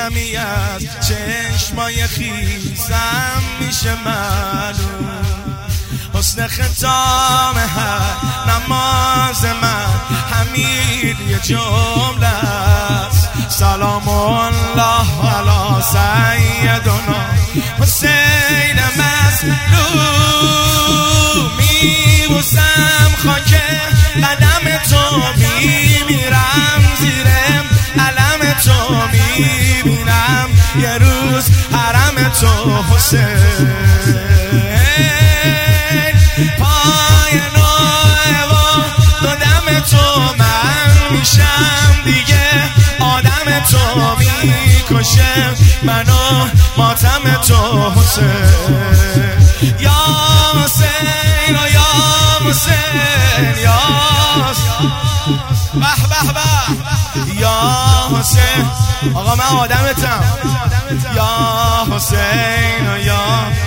کمی از چشمای خیزم میشه معلوم. حسن ختام هر نماز من همین یه جمله است. سلام الله علی سیدنا حسین مظلوم. میبوسم خاک قدم تو، میمیرم زیر علم تو، میبینم یه روز حرم تو حسین. پای نوعوا دادم تو، من میشم دیگه آدم تو، میکشم منو ماتم تو حسین. یا حسین و یا حسین، یا به به به یا حسین. آقا من آدمتم یا حسین و یا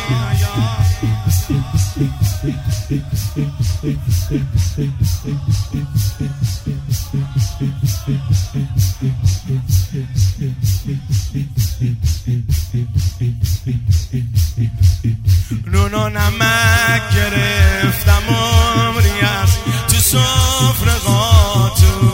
نون و نمک گرفتم عمری از تو سفره قاتون.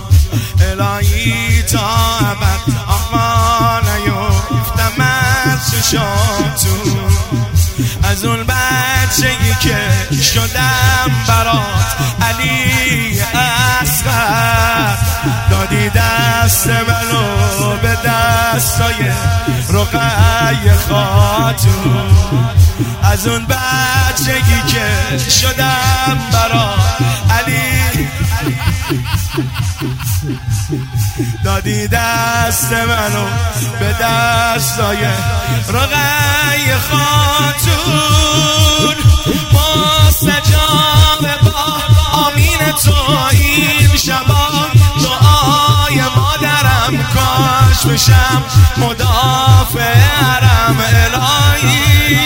الهی تا ابد آقا نیفتم از چشاتون. از اون بچگی که شدم برات علی اصغر، دادی دست منو به دستای رقیه خاتون. از اون بچگی که شدم برات علی، دادی دست منو به دستای رقیه خاتون. مستجاب با آمین تو این شبا، دعای مادرم کاش بشم مدافع حرم. الهی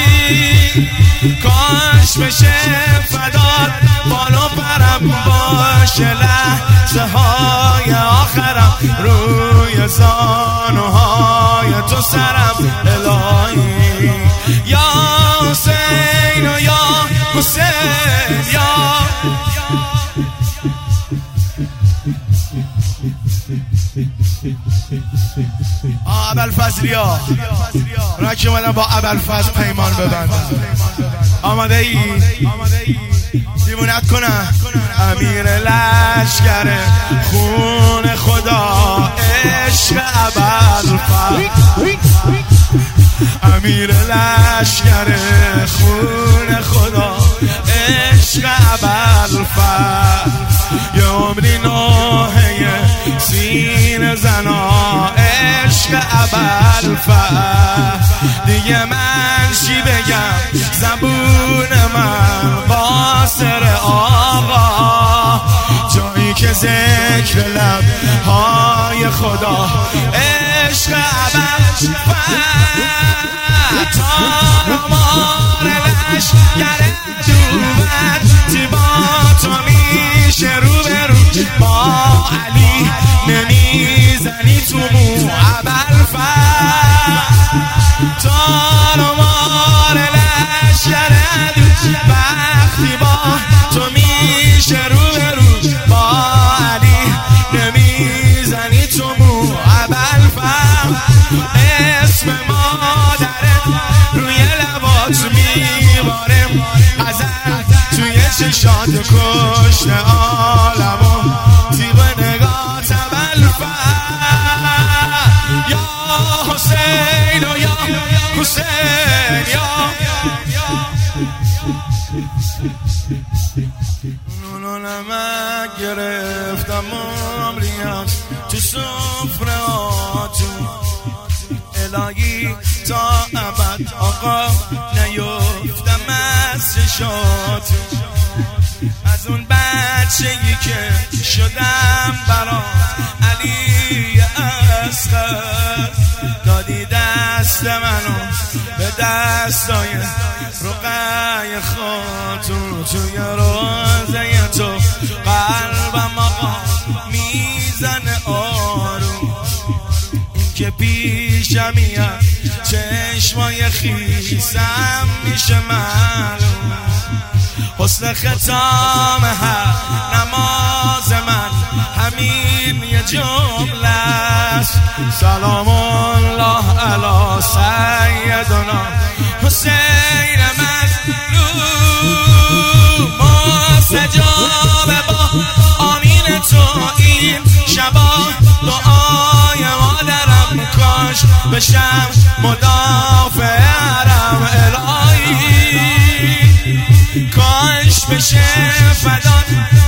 کاش بشه فدات بالو پرم باشه لحظه های آخرم، روی زانوهای تو سرم. الهی یا حسین و یا حسین، یا ابوالفضلیا را که اومدن با ابوالفضل پیمان ببندن. آماده ای؟ دیوونت کنم. امیر لشکر خون خدا عشق ابوالفضل، امیر لشکر خون خدا عشق ابوالفضل. یه عمری نوحه سینه زنا عشق ابوالفضل. دیگه من چی بگم، زبون من قاصر آقا، جایی که ذکر لب های خدا عشق ابوالفضل. تارمار لشکر دوبت با تو میشه رو به رو، با علی نمیزنی تو مو ابوالفضل. تارمار لشکر وقتی با تو میشه رو به رو، با علی نمیزنی تو مو ابوالفضل. اسم مادرت روی لبات میباره، ازل توی چشات کشته عالمو، تیغ نگات ابوالفضل. یا حسین و یا حسین، یا نون و نمک گرفتم عمری از تو سفره هاتون. الهی تا ابد آقا نیفتم از چشاتون. از اون بچگی که شدم برات علی اصغر، دادی دست منو به دستای رقیه خاتون. توی روزه تو قلبم آقا میزنه آروم، این که پیش پیشمیه چشمای خیسم میشه معلوم حسن ختام هر نماز من همین یه جمله است سلام الله علی سیدنا حسین مظلوم مستجاب با آمین تو این شبا دعای مادرم کاش بشم مدافع حرم الهی کاش بشه فدات